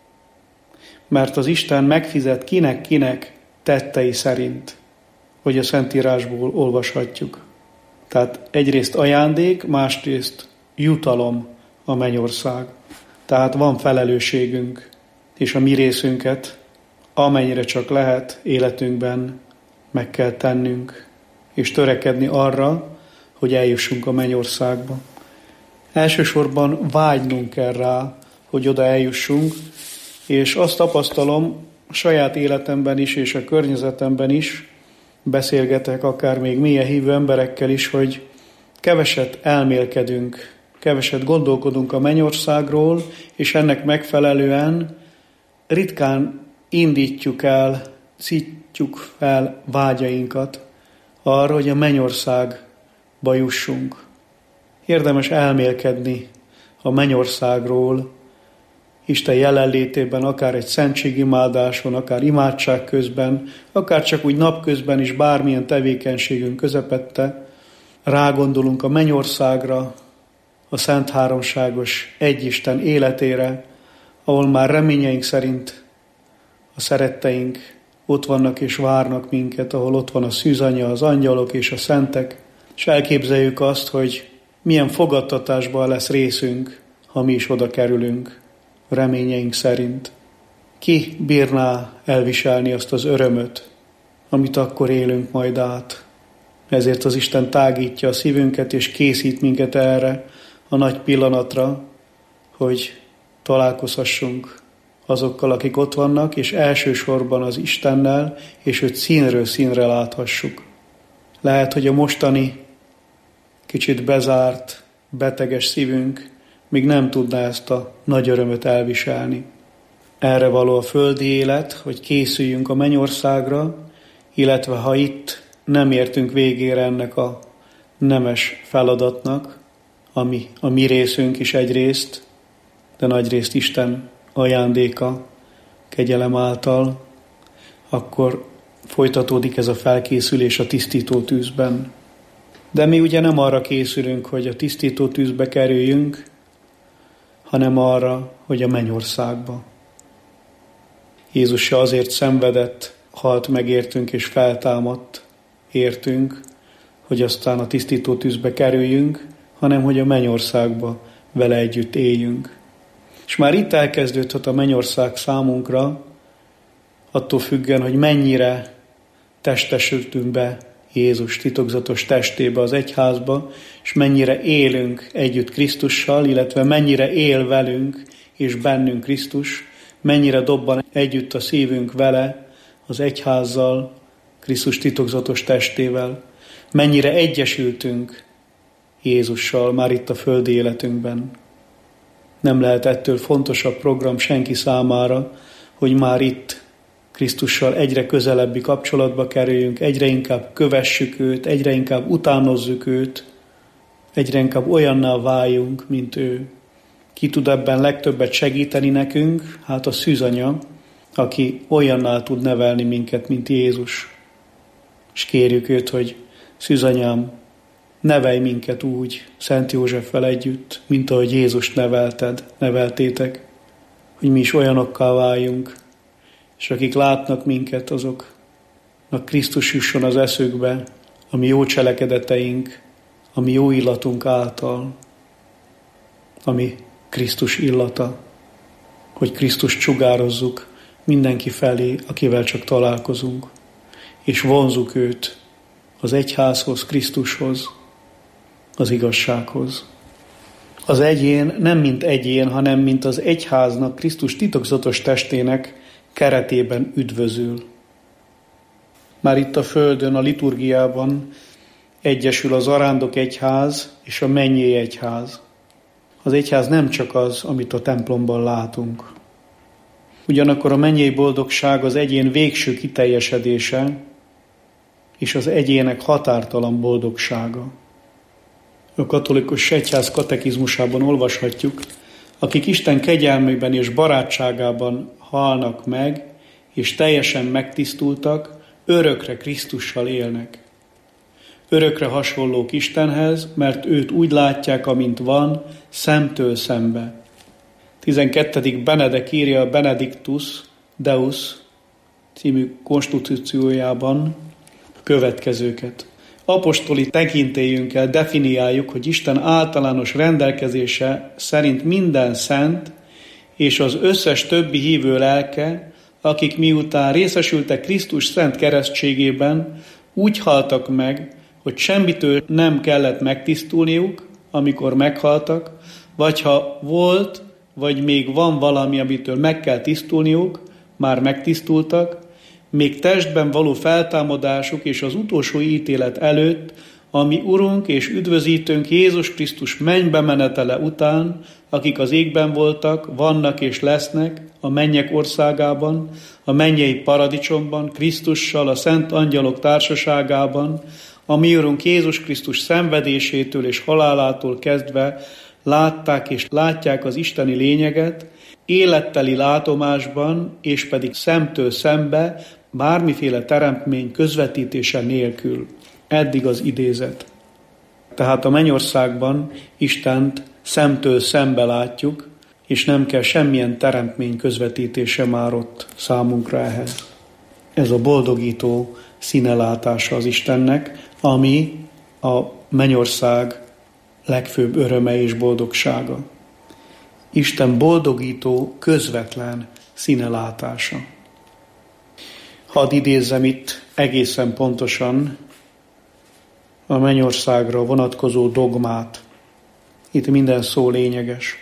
Mert az Isten megfizet kinek tettei szerint, hogy a Szentírásból olvashatjuk. Tehát egyrészt ajándék, másrészt jutalom a mennyország. Tehát van felelősségünk, és a mi részünket, amennyire csak lehet életünkben meg kell tennünk, és törekedni arra, hogy eljussunk a mennyországba. Elsősorban vágynunk kell rá, hogy oda eljussunk, és azt tapasztalom a saját életemben is, és a környezetemben is, beszélgetek akár még mélyen hívő emberekkel is, hogy keveset elmélkedünk, keveset gondolkodunk a mennyországról, és ennek megfelelően ritkán indítjuk el, szítjuk fel vágyainkat arra, hogy a mennyországba jussunk. Érdemes elmélkedni a mennyországról, Isten jelenlétében, akár egy szentségimádáson, akár imádság közben, akár csak úgy napközben is bármilyen tevékenységünk közepette, rágondolunk a mennyországra, a Szent Háromságos Egyisten életére, ahol már reményeink szerint a szeretteink ott vannak és várnak minket, ahol ott van a szűzanya, az angyalok és a szentek, és elképzeljük azt, hogy milyen fogadtatásban lesz részünk, ha mi is oda kerülünk, reményeink szerint. Ki bírná elviselni azt az örömöt, amit akkor élünk majd át? Ezért az Isten tágítja a szívünket, és készít minket erre a nagy pillanatra, hogy találkozhassunk azokkal, akik ott vannak, és elsősorban az Istennel, és őt színről színre láthassuk. Lehet, hogy a mostani kicsit bezárt, beteges szívünk még nem tudná ezt a nagy örömöt elviselni. Erre való a földi élet, hogy készüljünk a mennyországra, illetve ha itt nem értünk végére ennek a nemes feladatnak, ami a mi részünk is egyrészt, de nagyrészt Isten ajándéka, kegyelem által, akkor folytatódik ez a felkészülés a tisztító tűzben. De mi ugye nem arra készülünk, hogy a tisztító tűzbe kerüljünk, hanem arra, hogy a mennyországba. Jézus se azért szenvedett, halt meg értünk és feltámadt értünk, hogy aztán a tisztító tűzbe kerüljünk, hanem hogy a mennyországba vele együtt éljünk. És már itt elkezdődhet a mennyország számunkra, attól függően, hogy mennyire testesültünk be Jézus titokzatos testébe, az egyházba, és mennyire élünk együtt Krisztussal, illetve mennyire él velünk és bennünk Krisztus, mennyire dobban együtt a szívünk vele, az egyházzal, Krisztus titokzatos testével, mennyire egyesültünk Jézussal már itt a földi életünkben. Nem lehet ettől fontosabb program senki számára, hogy már itt Krisztussal egyre közelebbi kapcsolatba kerüljünk, egyre inkább kövessük őt, egyre inkább utánozzuk őt, egyre inkább olyanná váljunk, mint ő. Ki tud ebben legtöbbet segíteni nekünk? Hát a szűzanya, aki olyanná tud nevelni minket, mint Jézus. És kérjük őt, hogy szűzanyám, nevelj minket úgy, Szent Józseffel együtt, mint ahogy Jézust neveltétek, hogy mi is olyanokká váljunk, és akik látnak minket, azoknak Krisztus jusson az eszükbe, a mi jó cselekedeteink, a mi jó illatunk által, ami Krisztus illata, hogy Krisztust sugározzuk mindenki felé, akivel csak találkozunk, és vonzuk őt az egyházhoz, Krisztushoz, az igazsághoz. Az egyén nem mint egyén, hanem mint az egyháznak, Krisztus titokzatos testének keretében üdvözül. Már itt a földön, a liturgiában egyesül az arándok egyház és a mennyei egyház. Az egyház nem csak az, amit a templomban látunk. Ugyanakkor a mennyei boldogság az egyén végső kiteljesedése és az egyének határtalan boldogsága. A katolikus egyház katekizmusában olvashatjuk, akik Isten kegyelmében és barátságában halnak meg, és teljesen megtisztultak, örökre Krisztussal élnek. Örökre hasonlók Istenhez, mert őt úgy látják, amint van, szemtől szembe. 12. Benedek írja a Benedictus Deus című konstitúciójában következőket. Apostoli tekintélyünkkel definiáljuk, hogy Isten általános rendelkezése szerint minden szent és az összes többi hívő lelke, akik miután részesültek Krisztus szent keresztségében, úgy haltak meg, hogy semmitől nem kellett megtisztulniuk, amikor meghaltak, vagy ha volt, vagy még van valami, amitől meg kell tisztulniuk, már megtisztultak, még testben való feltámadásuk és az utolsó ítélet előtt, ami Urunk és Üdvözítőnk Jézus Krisztus mennybe menetele után, akik az égben voltak, vannak és lesznek a mennyek országában, a mennyei paradicsomban, Krisztussal, a szent angyalok társaságában, a mi Urunk Jézus Krisztus szenvedésétől és halálától kezdve látták és látják az isteni lényeget, életteli látomásban, és pedig szemtől szembe, bármiféle teremtmény közvetítése nélkül. Eddig az idézet. Tehát a mennyországban Istent szemtől szembe látjuk, és nem kell semmilyen teremtmény közvetítése már ott számunkra ehhez. Ez a boldogító színelátása az Istennek, ami a mennyország legfőbb öröme és boldogsága. Isten boldogító, közvetlen színelátása. Hadd idézzem itt egészen pontosan a mennyországra vonatkozó dogmát. Itt minden szó lényeges.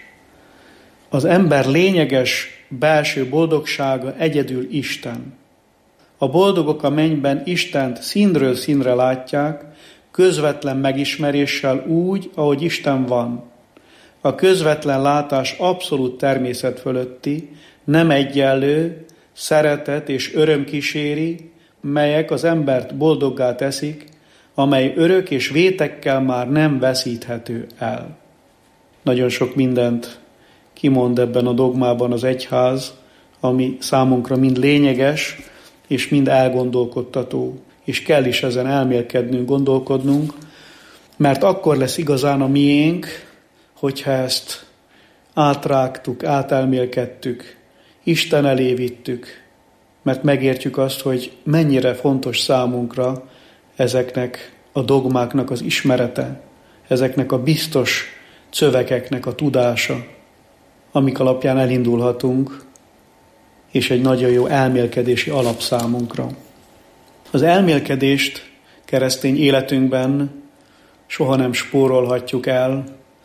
Az ember lényeges belső boldogsága egyedül Isten. A boldogok a mennyben Istent színről színre látják, közvetlen megismeréssel úgy, ahogy Isten van. A közvetlen látás abszolút természet fölötti, nem egyenlő, szeretet és öröm kíséri, melyek az embert boldoggá teszik, amely örök és vétekkel már nem veszíthető el. Nagyon sok mindent kimond ebben a dogmában az egyház, ami számunkra mind lényeges, és mind elgondolkodtató, és kell is ezen elmélkednünk, gondolkodnunk, mert akkor lesz igazán a miénk, hogyha ezt átrágtuk, átelmélkedtük, Isten elé vittük, mert megértjük azt, hogy mennyire fontos számunkra ezeknek a dogmáknak az ismerete, ezeknek a biztos szövegeknek a tudása, amik alapján elindulhatunk, és egy nagyon jó elmélkedési alap számunkra. Az elmélkedést keresztény életünkben soha nem spórolhatjuk el,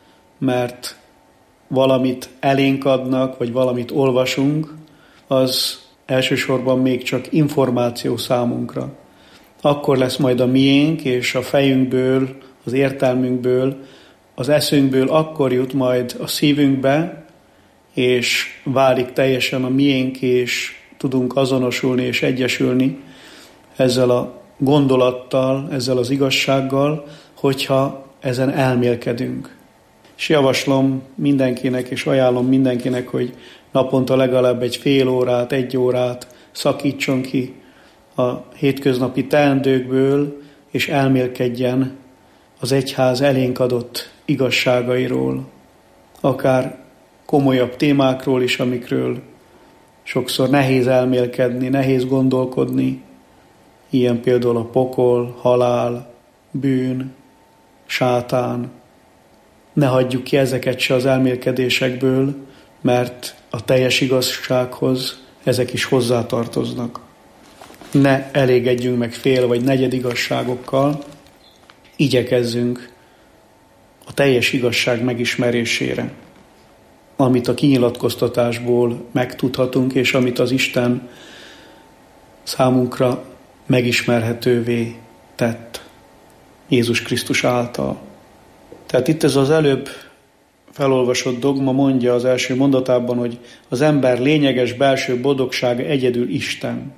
mert valamit elénk adnak, vagy valamit olvasunk, az elsősorban még csak információ számunkra. Akkor lesz majd a miénk, és a fejünkből, az értelmünkből, az eszünkből akkor jut majd a szívünkbe, és válik teljesen a miénk, és tudunk azonosulni és egyesülni ezzel a gondolattal, ezzel az igazsággal, hogyha ezen elmélkedünk. És javaslom mindenkinek, és ajánlom mindenkinek, hogy naponta legalább egy fél órát, egy órát szakítson ki a hétköznapi teendőkből, és elmélkedjen az egyház elénk adott igazságairól, akár komolyabb témákról is, amikről sokszor nehéz elmélkedni, nehéz gondolkodni, ilyen például a pokol, halál, bűn, sátán. Ne hagyjuk ki ezeket se az elmélkedésekből, mert a teljes igazsághoz ezek is hozzátartoznak. Ne elégedjünk meg fél vagy negyed igazságokkal, igyekezzünk a teljes igazság megismerésére, amit a kinyilatkoztatásból megtudhatunk, és amit az Isten számunkra megismerhetővé tett Jézus Krisztus által. Tehát itt ez az előbb felolvasott dogma mondja az első mondatában, hogy az ember lényeges belső boldogsága egyedül Isten.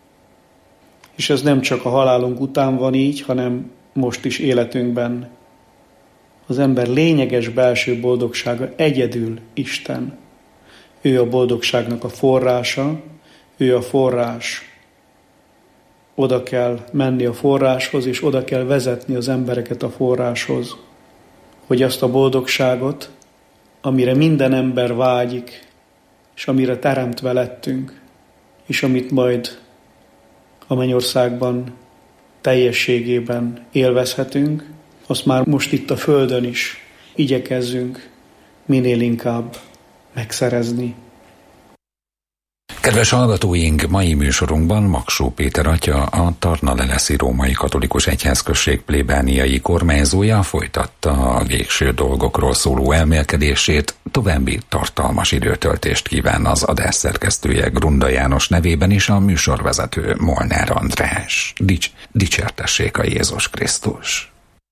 És ez nem csak a halálunk után van így, hanem most is életünkben. Az ember lényeges belső boldogsága egyedül Isten. Ő a boldogságnak a forrása, ő a forrás. oda kell menni a forráshoz, és oda kell vezetni az embereket a forráshoz, hogy azt a boldogságot, amire minden ember vágyik, és amire teremtve lettünk, és amit majd a mennyországban teljességében élvezhetünk, azt már most itt a földön is igyekezzünk minél inkább megszerezni. Kedves hallgatóink, mai műsorunkban Maksó Péter atya, a Tarnaleleszi Római Katolikus Egyházközség plébániai kormányzója folytatta a végső dolgokról szóló elmélkedését, további tartalmas időtöltést kíván az adás szerkesztője Grunda János nevében is a műsorvezető Molnár András. Dicsértessék a Jézus Krisztus!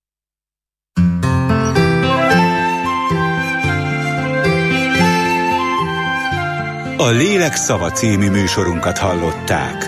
A Lélek szava című műsorunkat hallották.